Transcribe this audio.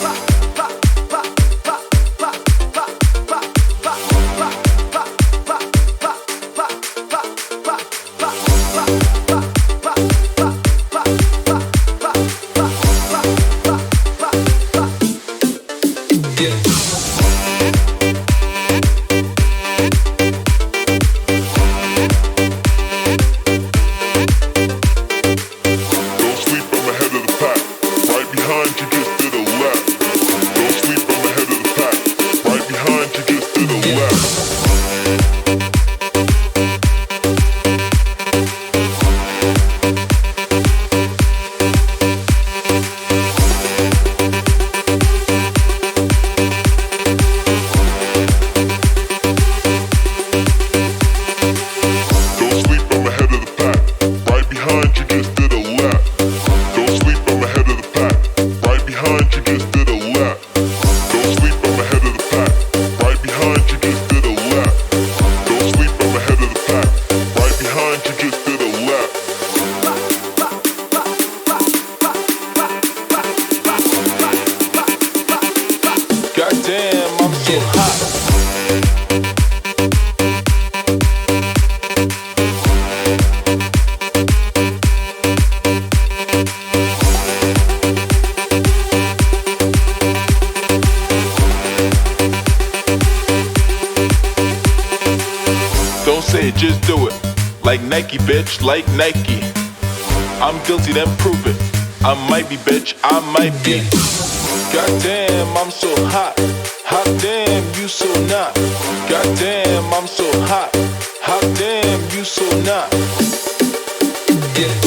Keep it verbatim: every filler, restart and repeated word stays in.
Goddamn, I'm so hot. Don't say it, just do it. Like Nike, bitch, like Nike. I'm guilty, then prove it. I might be, bitch, I might be. Goddamn, I'm so hot. Hot damn, you so not. Goddamn, I'm so hot. Hot damn, you so not. Yeah.